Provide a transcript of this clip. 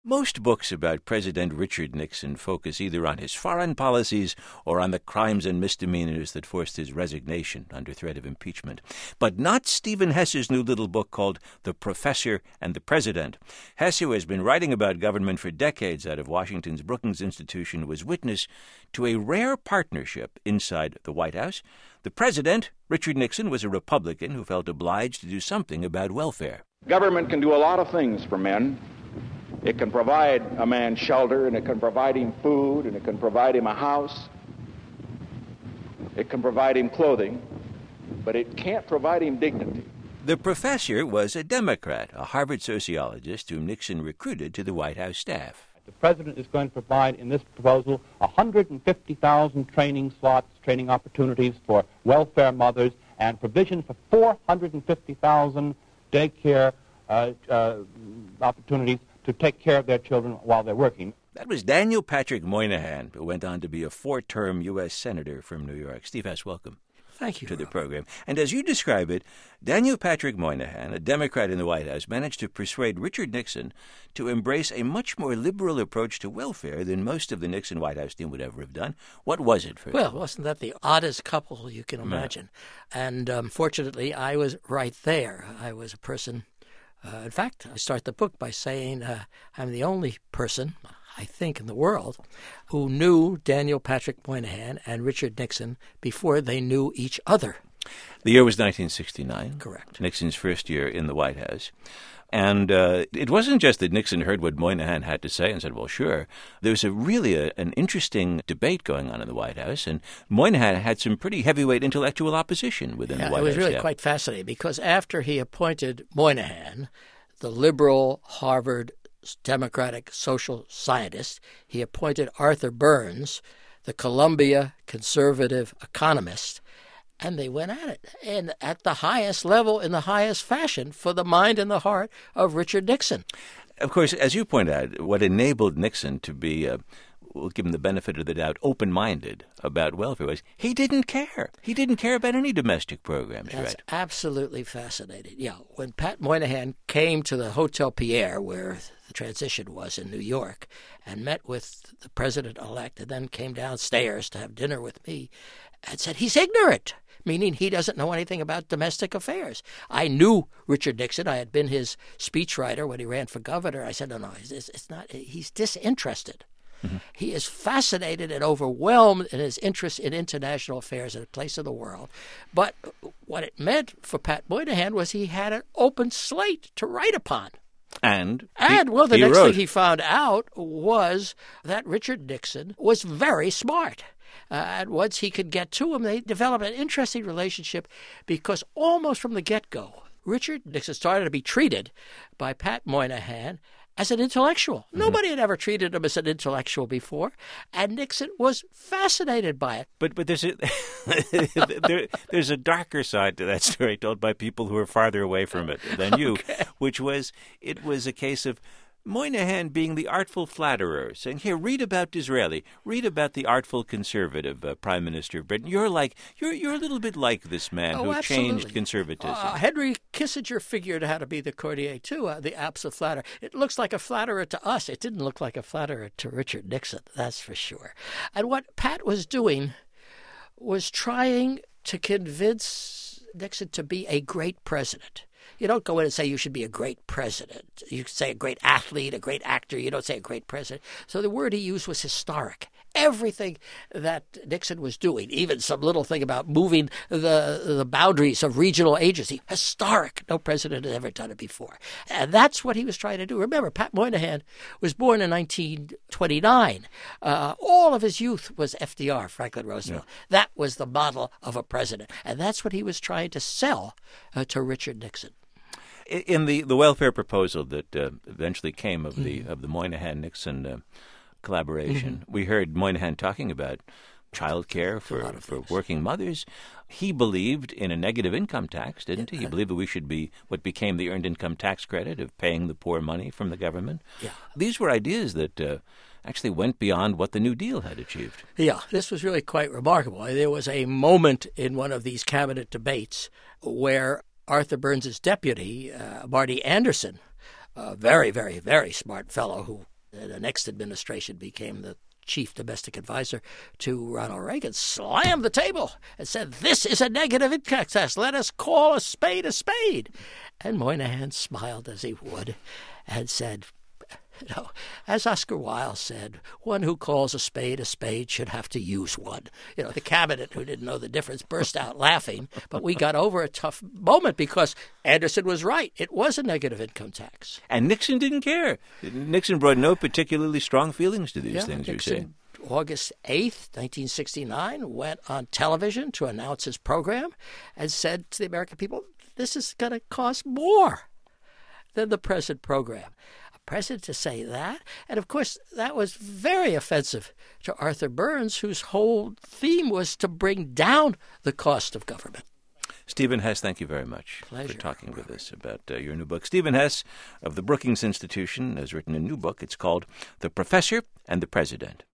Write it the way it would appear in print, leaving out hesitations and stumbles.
Most books about President Richard Nixon focus either on his foreign policies or on the crimes and misdemeanors that forced his resignation under threat of impeachment. But not Stephen Hess's new little book called The Professor and the President. Hesse, who has been writing about government for decades out of Washington's Brookings Institution, was witness to a rare partnership inside the White House. The president, Richard Nixon, was a Republican who felt obliged to do something about welfare. Government can do a lot of things for men. It can provide a man shelter, and it can provide him food, and it can provide him a house. It can provide him clothing, but it can't provide him dignity. The professor was a Democrat, a Harvard sociologist whom Nixon recruited to the White House staff. The president is going to provide in this proposal 150,000 training slots, training opportunities for welfare mothers, and provision for 450,000 daycare opportunities to take care of their children while they're working. That was Daniel Patrick Moynihan, who went on to be a 4-term U.S. Senator from New York. Steve Hess, welcome. Thank you. To the program. And as you describe it, Daniel Patrick Moynihan, a Democrat in the White House, managed to persuade Richard Nixon to embrace a much more liberal approach to welfare than most of the Nixon White House team would ever have done. What was it for Well, wasn't that the oddest couple you can imagine? Yeah. And fortunately, I was right there. I was a person... in fact, I start the book by saying I'm the only person, I think, in the world who knew Daniel Patrick Moynihan and Richard Nixon before they knew each other. The year was 1969. Correct. Nixon's first year in the White House. And it wasn't just that Nixon heard what Moynihan had to say and said, well, sure. There was an interesting debate going on in the White House, and Moynihan had some pretty heavyweight intellectual opposition within the White House. It was really quite fascinating because after he appointed Moynihan, the liberal Harvard Democratic social scientist, he appointed Arthur Burns, the Columbia conservative economist, and they went at it, and at the highest level, in the highest fashion, for the mind and the heart of Richard Nixon. Of course, as you point out, what enabled Nixon to be, we'll give him the benefit of the doubt, open-minded about welfare was he didn't care. He didn't care about any domestic programs, That's right? Absolutely fascinating. Yeah, when Pat Moynihan came to the Hotel Pierre, where the transition was in New York, and met with the president-elect, and then came downstairs to have dinner with me, and said, he's ignorant, meaning he doesn't know anything about domestic affairs. I knew Richard Nixon. I had been his speechwriter when he ran for governor. I said, no, it's not. He's disinterested. Mm-hmm. He is fascinated and overwhelmed in his interest in international affairs in a place of the world. But what it meant for Pat Moynihan was he had an open slate to write upon. And the next wrote. thing he found out was that Richard Nixon was very smart. And once he could get to him, they developed an interesting relationship because almost from the get-go, Richard Nixon started to be treated by Pat Moynihan as an intellectual. Mm-hmm. Nobody had ever treated him as an intellectual before, and Nixon was fascinated by it. But there's there's a darker side to that story told by people who are farther away from it than you, which was it was a case of Moynihan being the artful flatterer, saying, here, read about Disraeli, read about the artful conservative Prime Minister of Britain. You're a little bit like this man who changed conservatism. Henry Kissinger figured out how to be the courtier, too, the absolute flatterer. It looks like a flatterer to us. It didn't look like a flatterer to Richard Nixon, that's for sure. And what Pat was doing was trying to convince Nixon to be a great president. You don't go in and say you should be a great president. You say a great athlete, a great actor. You don't say a great president. So the word he used was historic. Everything that Nixon was doing, even some little thing about moving the boundaries of regional agency, historic. No president had ever done it before. And that's what he was trying to do. Remember, Pat Moynihan was born in 1929. All of his youth was FDR, Franklin Roosevelt. Yeah. That was the model of a president. And that's what he was trying to sell to Richard Nixon. In the welfare proposal that eventually came of the Moynihan-Nixon collaboration, we heard Moynihan talking about child care for working mothers. He believed in a negative income tax, didn't he? He believed that we should be what became the earned income tax credit of paying the poor money from the government. Yeah. These were ideas that actually went beyond what the New Deal had achieved. Yeah, this was really quite remarkable. There was a moment in one of these cabinet debates where Arthur Burns' deputy, Marty Anderson, a very, very, very smart fellow who The next administration became the chief domestic advisor to Ronald Reagan, slammed the table and said, "This is a negative income tax. Let us call a spade a spade." And Moynihan smiled as he would and said, as Oscar Wilde said, one who calls a spade should have to use one. The cabinet, who didn't know the difference, burst out laughing. But we got over a tough moment because Anderson was right. It was a negative income tax. And Nixon didn't care. Nixon brought no particularly strong feelings to these things, Nixon, you say. August 8th, 1969, went on television to announce his program and said to the American people, this is going to cost more than the present program. President to say that. And, of course, that was very offensive to Arthur Burns, whose whole theme was to bring down the cost of government. Stephen Hess, thank you very much Pleasure, for talking with Robert. us about your new book. Stephen Hess of the Brookings Institution has written a new book. It's called The Professor and the President.